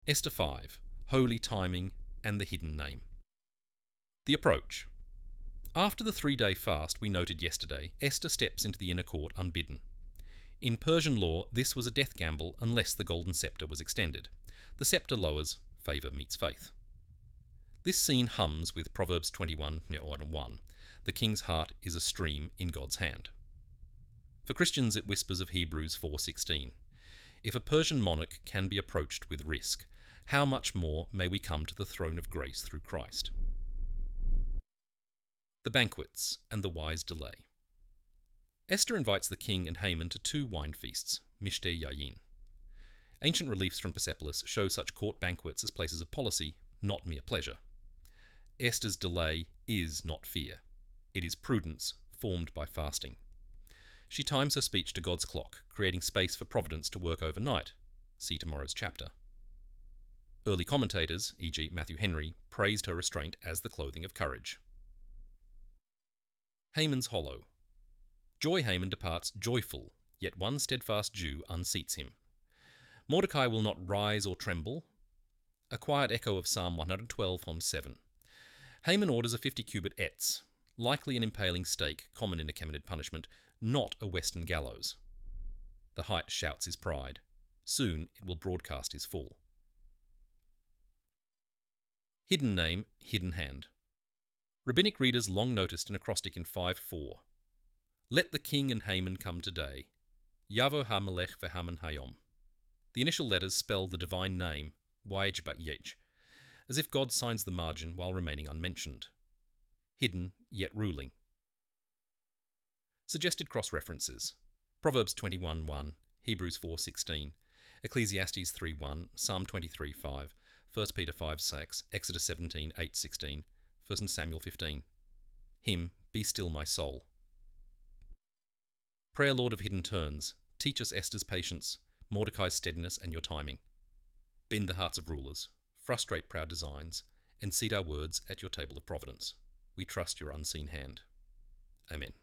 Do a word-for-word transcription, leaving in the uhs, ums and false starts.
Esther five, Holy Timing and the Hidden Name. The approach. After the three-day fast we noted yesterday, Esther steps into the inner court unbidden. In Persian law, this was a death gamble unless the golden scepter was extended. The scepter lowers, favour meets faith. This scene hums with Proverbs twenty-one one. The king's heart is a stream in God's hand. For Christians it whispers of Hebrews four sixteen. If a Persian monarch can be approached with risk, how much more may we come to the throne of grace through Christ? The banquets and the wise delay. Esther invites the king and Haman to two wine feasts, Mishteh Yayin. Ancient reliefs from Persepolis show such court banquets as places of policy, not mere pleasure. Esther's delay is not fear. It is prudence formed by fasting. She times her speech to God's clock, creating space for providence to work overnight. See tomorrow's chapter. Early commentators, for example Matthew Henry, praised her restraint as the clothing of courage. Haman's hollow. Joy Haman departs joyful, yet one steadfast Jew unseats him. Mordecai will not rise or tremble. A quiet echo of Psalm one twelve from seven. Haman orders a fifty-cubit etz, likely an impaling stake common in Achaemenid punishment, not a western gallows. The height shouts his pride. Soon it will broadcast his fall. Hidden name, hidden hand. Rabbinic readers long noticed an acrostic in five four. Let the king and Haman come today. Yavo ha-melech ve'Haman hayom. The initial letters spell the divine name, Yaj bat Yej, as if God signs the margin while remaining unmentioned. Hidden, yet ruling. Suggested cross-references. Proverbs twenty-one one, Hebrews four sixteen, Ecclesiastes three one, Psalm twenty-three five, First Peter five six, Exodus seventeen eight sixteen, First Samuel fifteen. Hymn, Be Still My Soul. Prayer Lord of Hidden Turns, teach us Esther's patience, Mordecai's steadiness and your timing. Bend the hearts of rulers, frustrate proud designs, and seat our words at your table of providence. We trust your unseen hand. Amen.